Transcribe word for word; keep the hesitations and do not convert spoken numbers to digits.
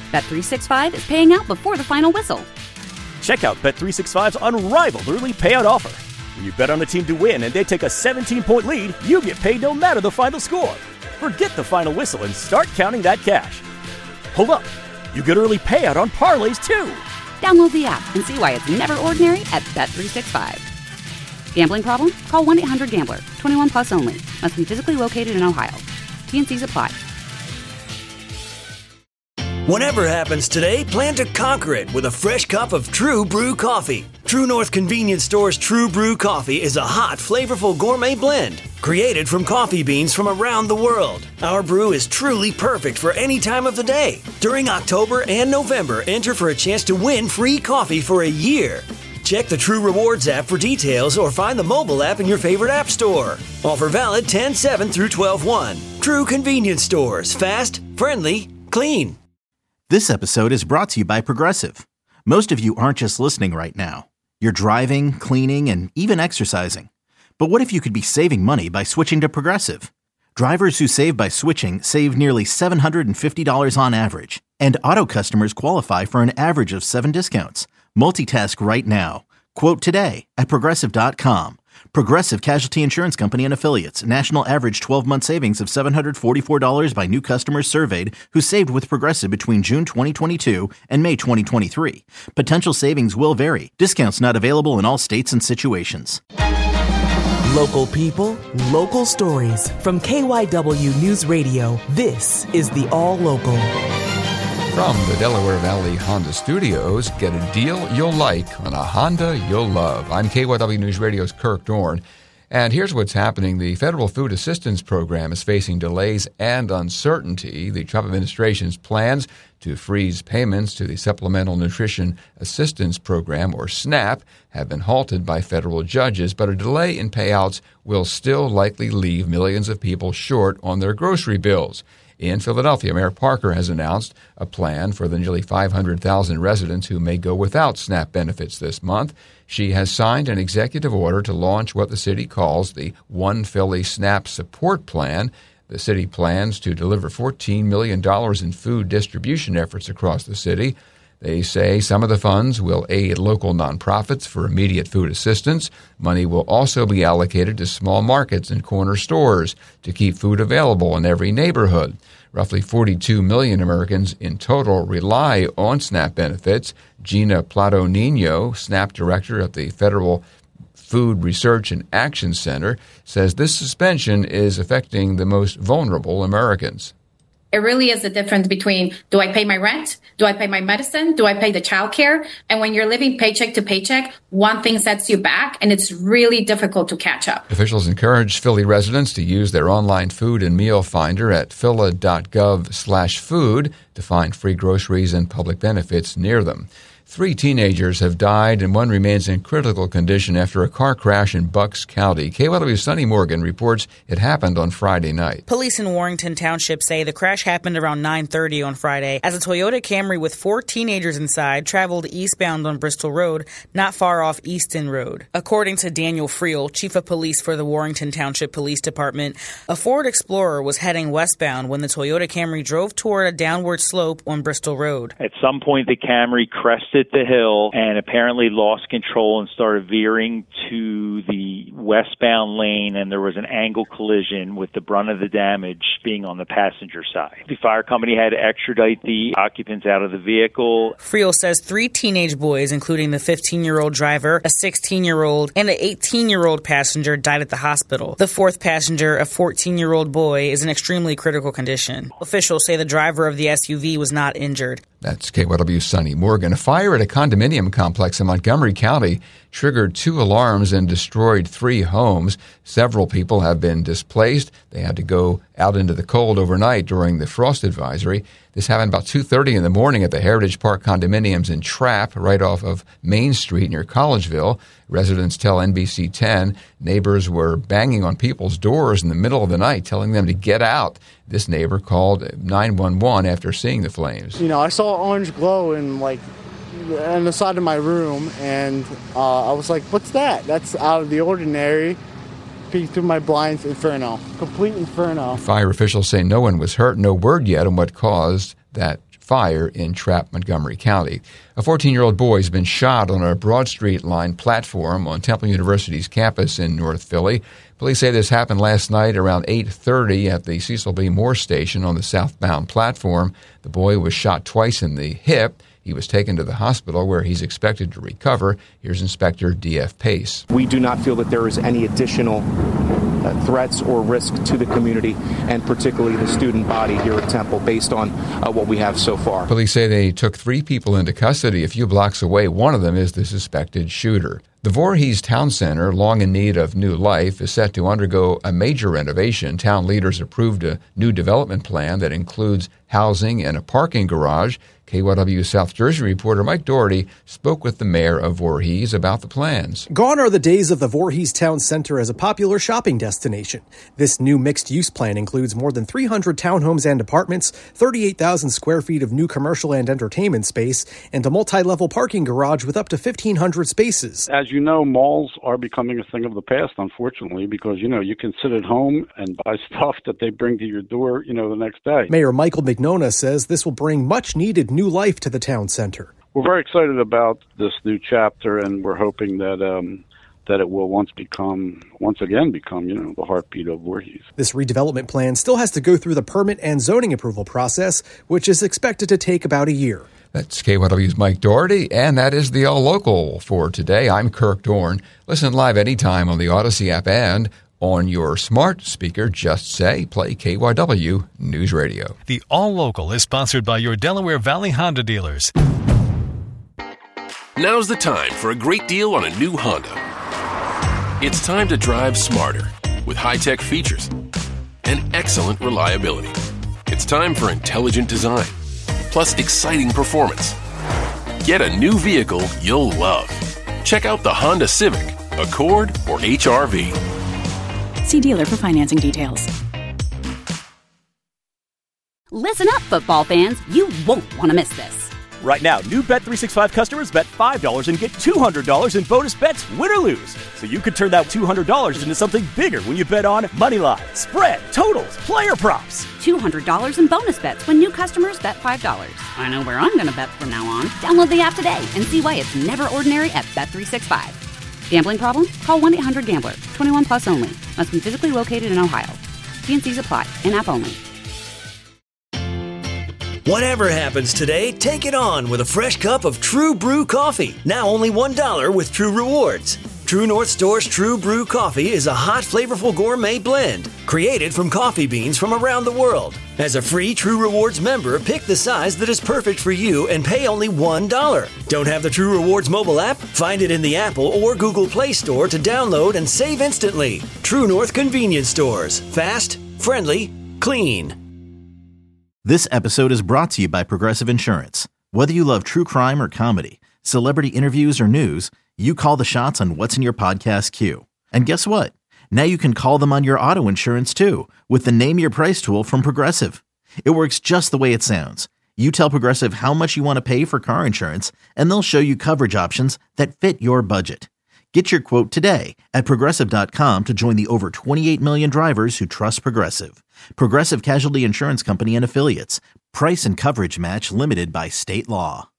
Bet three sixty-five is paying out before the final whistle. Check out Bet three sixty-five's unrivaled early payout offer. When you bet on a team to win and they take a seventeen-point lead, you get paid no matter the final score. Forget the final whistle and start counting that cash. Hold up. You get early payout on parlays, too. Download the app and see why it's never ordinary at Bet three sixty-five. Gambling problem? Call one eight hundred gambler. twenty-one plus only. Must be physically located in Ohio. T N Cs apply. Whatever happens today, plan to conquer it with a fresh cup of True Brew coffee. True North Convenience Store's True Brew coffee is a hot, flavorful gourmet blend created from coffee beans from around the world. Our brew is truly perfect for any time of the day. During October and November, enter for a chance to win free coffee for a year. Check the True Rewards app for details or find the mobile app in your favorite app store. Offer valid ten seven through twelve one. True Convenience Stores. Fast, friendly, clean. This episode is brought to you by Progressive. Most of you aren't just listening right now. You're driving, cleaning, and even exercising. But what if you could be saving money by switching to Progressive? Drivers who save by switching save nearly seven hundred fifty dollars on average. And auto customers qualify for an average of seven discounts. Multitask right now. Quote today at Progressive dot com. Progressive Casualty Insurance Company and Affiliates. National average twelve-month savings of seven hundred forty-four dollars by new customers surveyed who saved with Progressive between June twenty twenty-two and May twenty twenty-three. Potential savings will vary. Discounts not available in all states and situations. Local people, local stories. From K Y W News Radio, this is the All Local. From the Delaware Valley Honda Studios, get a deal you'll like on a Honda you'll love. I'm K Y W News Radio's Kirk Dorn, and here's what's happening. The Federal Food Assistance Program is facing delays and uncertainty. The Trump administration's plans to freeze payments to the Supplemental Nutrition Assistance Program, or SNAP, have been halted by federal judges, but a delay in payouts will still likely leave millions of people short on their grocery bills. In Philadelphia, Mayor Parker has announced a plan for the nearly five hundred thousand residents who may go without SNAP benefits this month. She has signed an executive order to launch what the city calls the One Philly SNAP Support Plan. The city plans to deliver fourteen million dollars in food distribution efforts across the city. They say some of the funds will aid local nonprofits for immediate food assistance. Money will also be allocated to small markets and corner stores to keep food available in every neighborhood. Roughly forty-two million Americans in total rely on SNAP benefits. Gina Plato-Nino, SNAP director at the Federal Food Research and Action Center, says this suspension is affecting the most vulnerable Americans. It really is the difference between, do I pay my rent? Do I pay my medicine? Do I pay the childcare? And when you're living paycheck to paycheck, one thing sets you back, and it's really difficult to catch up. Officials encourage Philly residents to use their online food and meal finder at phila.gov slash food to find free groceries and public benefits near them. Three teenagers have died and one remains in critical condition after a car crash in Bucks County. K Y W's Sonny Morgan reports it happened on Friday night. Police in Warrington Township say the crash happened around nine thirty on Friday as a Toyota Camry with four teenagers inside traveled eastbound on Bristol Road, not far off Easton Road. According to Daniel Friel, chief of police for the Warrington Township Police Department, a Ford Explorer was heading westbound when the Toyota Camry drove toward a downward slope on Bristol Road. At some point, the Camry crested the hill and apparently lost control and started veering to the westbound lane, and there was an angle collision with the brunt of the damage being on the passenger side. The fire company had to extradite the occupants out of the vehicle. Friel says three teenage boys, including the fifteen-year-old driver, a sixteen-year-old, and an eighteen-year-old passenger, died at the hospital. The fourth passenger, a fourteen-year-old boy, is in extremely critical condition. Officials say the driver of the S U V was not injured. That's K Y W's Sonny Morgan. A fire at a condominium complex in Montgomery County triggered two alarms and destroyed three homes. Several people have been displaced. They had to go out into the cold overnight during the frost advisory. This happened about two thirty in the morning at the Heritage Park condominiums in Trapp, right off of Main Street near Collegeville. Residents tell N B C ten neighbors were banging on people's doors in the middle of the night, telling them to get out. This neighbor called nine one one after seeing the flames. You know, I saw orange glow in, like, on the side of my room, and uh, I was like, what's that? That's out of the ordinary. Peeked through my blinds, inferno. Complete inferno. Fire officials say no one was hurt. No word yet on what caused that fire in Trapp, Montgomery County. A fourteen-year-old boy has been shot on a Broad Street line platform on Temple University's campus in North Philly. Police say this happened last night around eight thirty at the Cecil B. Moore station on the southbound platform. The boy was shot twice in the hip. He was taken to the hospital where he's expected to recover. Here's Inspector D F. Pace. We do not feel that there is any additional uh, threats or risk to the community, and particularly the student body here at Temple, based on uh, what we have so far. Police say they took three people into custody a few blocks away. One of them is the suspected shooter. The Voorhees Town Center, long in need of new life, is set to undergo a major renovation. Town leaders approved a new development plan that includes housing and a parking garage. K Y W South Jersey reporter Mike Doherty spoke with the mayor of Voorhees about the plans. Gone are the days of the Voorhees Town Center as a popular shopping destination. This new mixed-use plan includes more than three hundred townhomes and apartments, thirty-eight thousand square feet of new commercial and entertainment space, and a multi-level parking garage with up to fifteen hundred spaces. As you know, malls are becoming a thing of the past, unfortunately, because, you know, you can sit at home and buy stuff that they bring to your door, you know, the next day. Mayor Michael McNona says this will bring much-needed new life to the town center. We're very excited about this new chapter, and we're hoping that um, that it will once become, once again become, you know, the heartbeat of Voorhees. This redevelopment plan still has to go through the permit and zoning approval process, which is expected to take about a year. That's K Y W's Mike Doherty, and that is the All Local for today. I'm Kirk Dorn. Listen live anytime on the Odyssey app and on your smart speaker. Just say, play K Y W News Radio. The All Local is sponsored by your Delaware Valley Honda dealers. Now's the time for a great deal on a new Honda. It's time to drive smarter with high-tech features and excellent reliability. It's time for intelligent design, plus exciting performance. Get a new vehicle you'll love. Check out the Honda Civic, Accord, or H R V. See dealer for financing details. Listen up, football fans. You won't want to miss this. Right now, new Bet three sixty-five customers bet five dollars and get two hundred dollars in bonus bets, win or lose. So you could turn that two hundred dollars into something bigger when you bet on money line, spread, totals, player props. two hundred dollars in bonus bets when new customers bet five dollars. I know where I'm going to bet from now on. Download the app today and see why it's never ordinary at Bet three sixty-five. Gambling problem? Call one eight hundred gambler. twenty-one plus only. Must be physically located in Ohio. T and C's apply. In-app only. Whatever happens today, take it on with a fresh cup of True Brew coffee. Now only one dollar with True Rewards. True North Store's True Brew coffee is a hot, flavorful gourmet blend created from coffee beans from around the world. As a free True Rewards member, pick the size that is perfect for you and pay only one dollar. Don't have the True Rewards mobile app? Find it in the Apple or Google Play Store to download and save instantly. True North Convenience Stores. Fast, friendly, clean. This episode is brought to you by Progressive Insurance. Whether you love true crime or comedy, celebrity interviews or news, you call the shots on what's in your podcast queue. And guess what? Now you can call them on your auto insurance too with the Name Your Price tool from Progressive. It works just the way it sounds. You tell Progressive how much you want to pay for car insurance, and they'll show you coverage options that fit your budget. Get your quote today at Progressive dot com to join the over twenty-eight million drivers who trust Progressive. Progressive Casualty Insurance Company and Affiliates. Price and coverage match limited by state law.